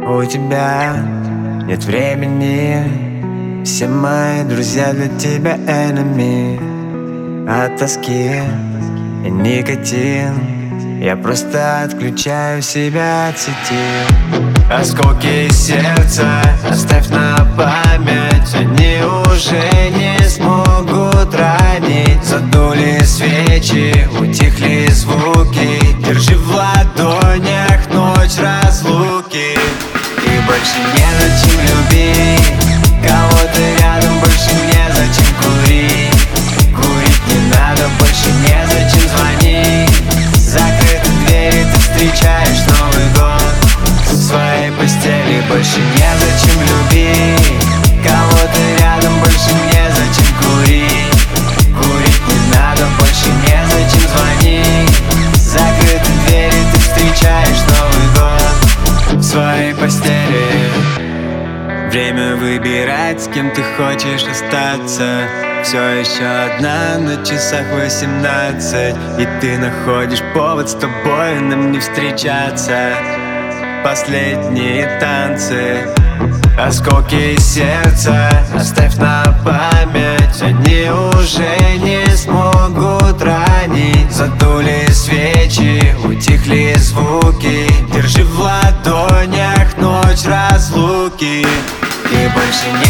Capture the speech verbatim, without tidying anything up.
У тебя нет времени, все мои друзья для тебя enemy. От тоски и никотин я просто отключаю себя от сети. Осколки сердца оставь на память, они уже не смогут ранить. Задули свечи, утихли звуки, держи в ладонях ночь разлуки. И больше незачем любить кого-то рядом, больше незачем курить. Курить не надо, больше незачем звонить. Закрыты двери, ты встречаешь Новый год в своей постели. Больше незачем любить кого-то рядом, больше незачем курить. Курить не надо, больше незачем звонить. Закрыты двери, ты встречаешь Новый год в своей постели. Время выбирать, с кем ты хочешь остаться. Все еще одна, на часах восемнадцать, и ты находишь повод с тобой нам не встречаться. Последние танцы, осколки сердца оставь на память, они уже не смогут ранить. Задули свечи, утихли звуки, держи в ладонях ночь разлуки. И больше